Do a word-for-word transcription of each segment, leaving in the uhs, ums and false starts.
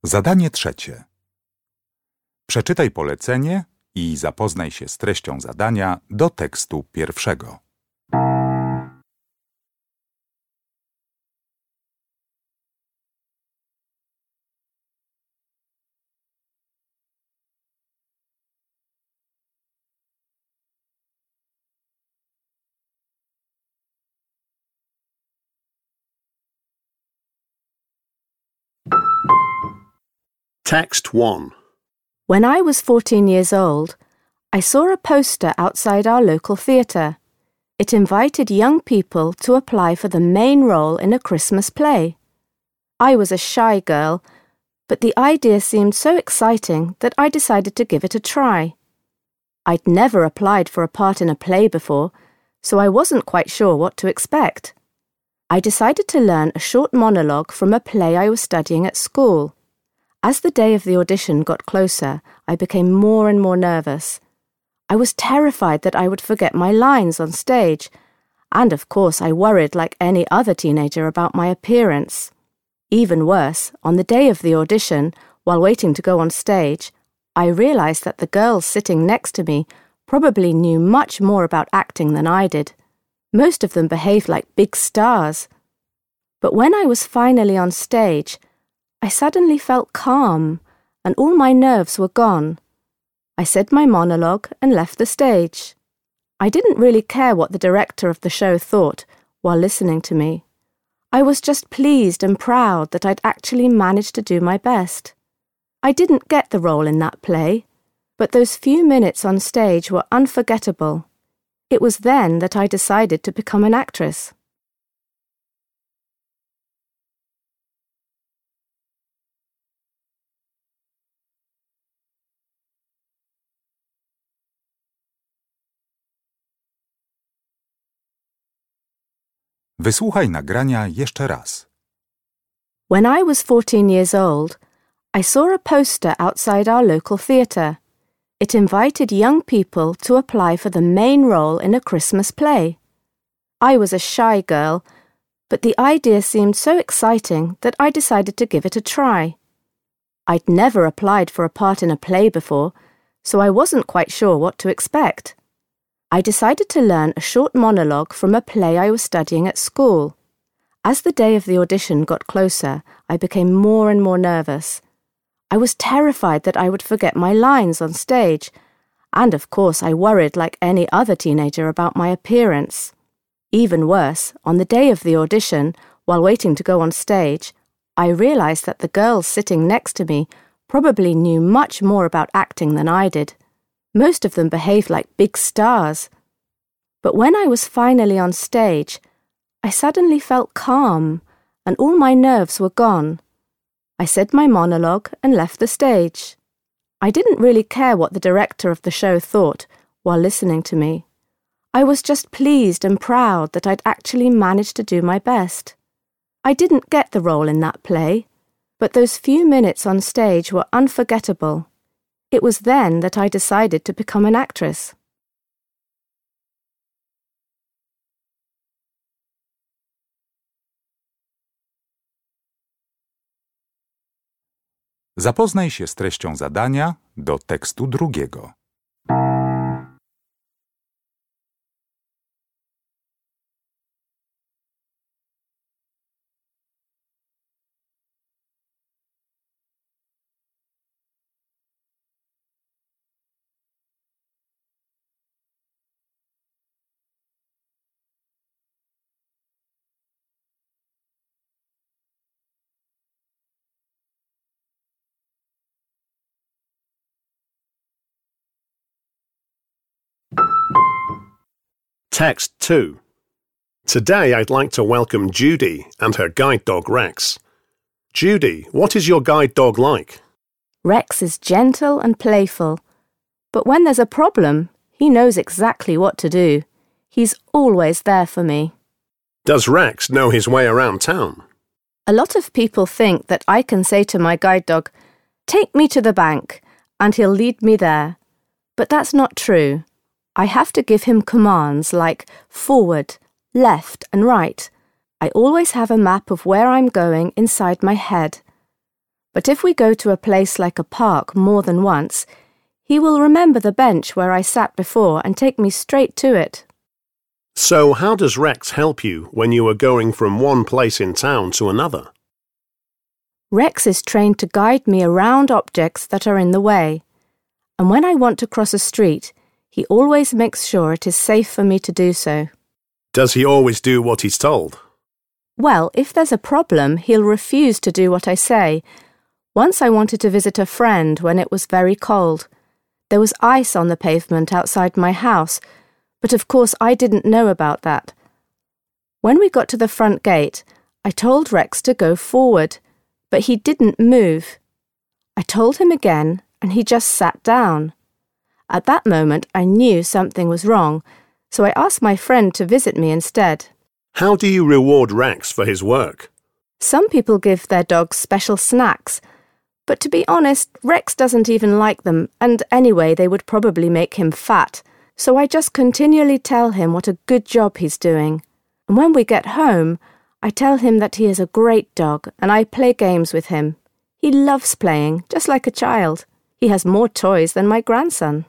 Zadanie trzecie. Przeczytaj polecenie i zapoznaj się z treścią zadania do tekstu pierwszego. Text one. When I was fourteen years old, I saw a poster outside our local theatre. It invited young people to apply for the main role in a Christmas play. I was a shy girl, but the idea seemed so exciting that I decided to give it a try. I'd never applied for a part in a play before, so I wasn't quite sure what to expect. I decided to learn a short monologue from a play I was studying at school. As the day of the audition got closer, I became more and more nervous. I was terrified that I would forget my lines on stage, and of course I worried like any other teenager about my appearance. Even worse, on the day of the audition, while waiting to go on stage, I realized that the girls sitting next to me probably knew much more about acting than I did. Most of them behaved like big stars. But when I was finally on stage, I suddenly felt calm, and all my nerves were gone. I said my monologue and left the stage. I didn't really care what the director of the show thought while listening to me. I was just pleased and proud that I'd actually managed to do my best. I didn't get the role in that play, but those few minutes on stage were unforgettable. It was then that I decided to become an actress. Wysłuchaj nagrania jeszcze raz. When I was fourteen years old, I saw a poster outside our local theatre. It invited young people to apply for the main role in a Christmas play. I was a shy girl, but the idea seemed so exciting that I decided to give it a try. I'd never applied for a part in a play before, so I wasn't quite sure what to expect. I decided to learn a short monologue from a play I was studying at school. As the day of the audition got closer, I became more and more nervous. I was terrified that I would forget my lines on stage, and of course I worried like any other teenager about my appearance. Even worse, on the day of the audition, while waiting to go on stage, I realized that the girls sitting next to me probably knew much more about acting than I did. Most of them behaved like big stars. But when I was finally on stage, I suddenly felt calm, and all my nerves were gone. I said my monologue and left the stage. I didn't really care what the director of the show thought while listening to me. I was just pleased and proud that I'd actually managed to do my best. I didn't get the role in that play, but those few minutes on stage were unforgettable. It was then that I decided to become an actress. Zapoznaj się z treścią zadania do tekstu drugiego. Text two. Today I'd like to welcome Judy and her guide dog Rex. Judy, what is your guide dog like? Rex is gentle and playful, but when there's a problem, he knows exactly what to do. He's always there for me. Does Rex know his way around town? A lot of people think that I can say to my guide dog, "Take me to the bank," and he'll lead me there. But that's not true. I have to give him commands like forward, left and right. I always have a map of where I'm going inside my head. But if we go to a place like a park more than once, he will remember the bench where I sat before and take me straight to it. So how does Rex help you when you are going from one place in town to another? Rex is trained to guide me around objects that are in the way, and when I want to cross a street, he always makes sure it is safe for me to do so. Does he always do what he's told? Well, if there's a problem, he'll refuse to do what I say. Once I wanted to visit a friend when it was very cold. There was ice on the pavement outside my house, but of course I didn't know about that. When we got to the front gate, I told Rex to go forward, but he didn't move. I told him again, and he just sat down. At that moment, I knew something was wrong, so I asked my friend to visit me instead. How do you reward Rex for his work? Some people give their dogs special snacks, but to be honest, Rex doesn't even like them, and anyway, they would probably make him fat, so I just continually tell him what a good job he's doing. And when we get home, I tell him that he is a great dog, and I play games with him. He loves playing, just like a child. He has more toys than my grandson.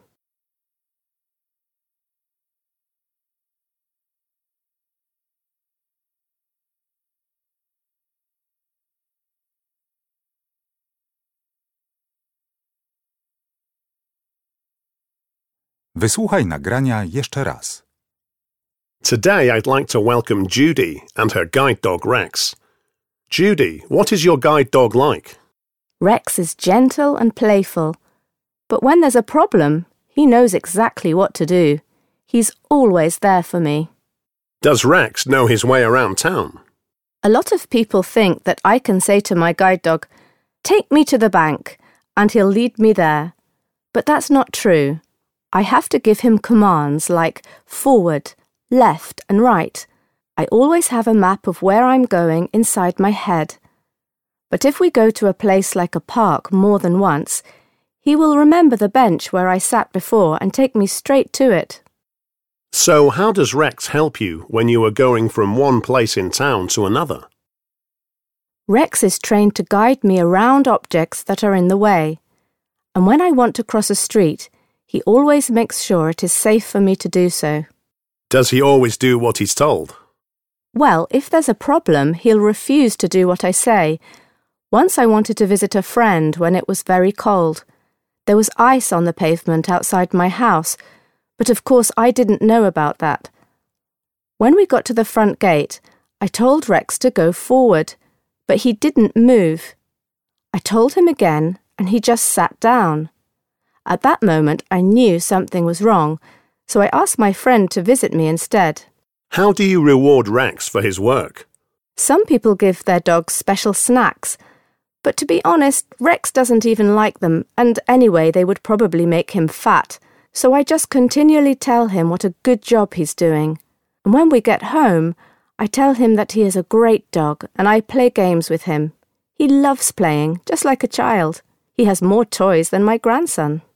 Wysłuchaj nagrania jeszcze raz. Today I'd like to welcome Judy and her guide dog Rex. Judy, what is your guide dog like? Rex is gentle and playful, but when there's a problem, he knows exactly what to do. He's always there for me. Does Rex know his way around town? A lot of people think that I can say to my guide dog, "Take me to the bank," and he'll lead me there. But that's not true. I have to give him commands like forward, left and right. I always have a map of where I'm going inside my head. But if we go to a place like a park more than once, he will remember the bench where I sat before and take me straight to it. So how does Rex help you when you are going from one place in town to another? Rex is trained to guide me around objects that are in the way, and when I want to cross a street, he always makes sure it is safe for me to do so. Does he always do what he's told? Well, if there's a problem, he'll refuse to do what I say. Once I wanted to visit a friend when it was very cold. There was ice on the pavement outside my house, but of course I didn't know about that. When we got to the front gate, I told Rex to go forward, but he didn't move. I told him again, and he just sat down. At that moment, I knew something was wrong, so I asked my friend to visit me instead. How do you reward Rex for his work? Some people give their dogs special snacks, but to be honest, Rex doesn't even like them, and anyway, they would probably make him fat, so I just continually tell him what a good job he's doing. And when we get home, I tell him that he is a great dog, and I play games with him. He loves playing, just like a child. He has more toys than my grandson.